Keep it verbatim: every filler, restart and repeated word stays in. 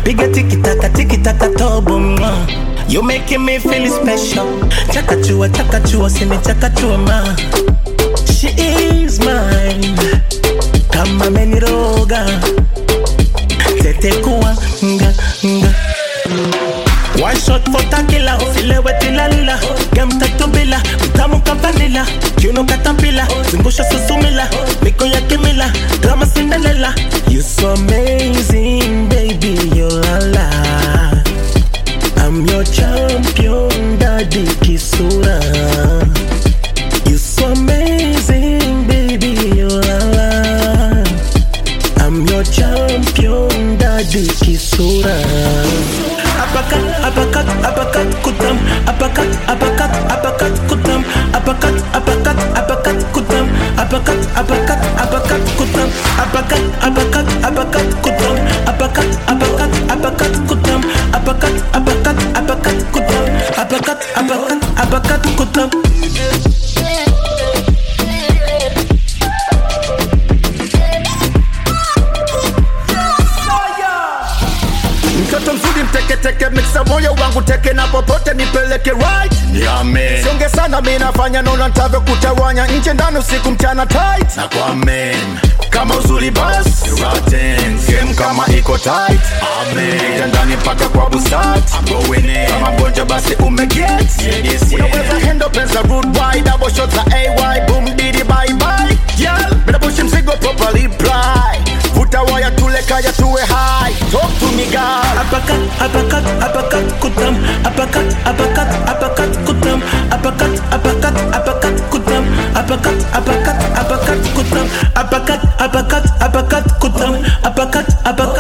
Piga tiki taka tiki taka tobo ma. You making me feel special. Chakachua chakachua sini chakachua ma. She is mine. Kama meniroga. Tete kuwa nga nga. One shot for tequila, silewe tilalila. Game tatu bila, utamu kavanila. Kiuno katapila, zingusha susumila. Miko ya kimila, drama Cinderella. You so amazing, baby, you la la. I'm your champion, daddy Kisura. You so amazing, baby, you la la. I'm your champion, daddy Kisura. Apakat, apakat, apakat kutam. Apakat, apakat, apakat kutam. Apakat, apakat, apakat kutam. Apakat, apakat, apakat kutam. Apakat, apakat, apakat kutam. Apakat, apakat, apakat kutam. Apakat, apakat, apakat kutam. Apakat, apakat, apakat kutam. Mtoto mzuri mteke teke mixa moyo wangu teke na popote nipeleke right. Yeah man. Songe sana mimi nafanya naona nitavyo kutawanya nje ndani usiku mchana tight. Na kwa man. Kama uzuri bas rotten. Game kama iko tight. Amen. Ndani mpaka kwa busat. I'm going in. Kama gonja basi umeget. Yeah, yes, yeah. Unaweza handle penza rude wide. Double shots za A Y. Boom didi bye bye. Yeah. Mina push mzigo properly ply. Vuta waya tule kaya tuwe high. Talk to me girl. Apakat, apakat, apakat kutam. Apakat, apakat, apakat kutam. Apakat, apakat, apakat kutam. Apakat, apakat, apakat kutam. Apakat, apakat, apakat kutam. Apakat, apakat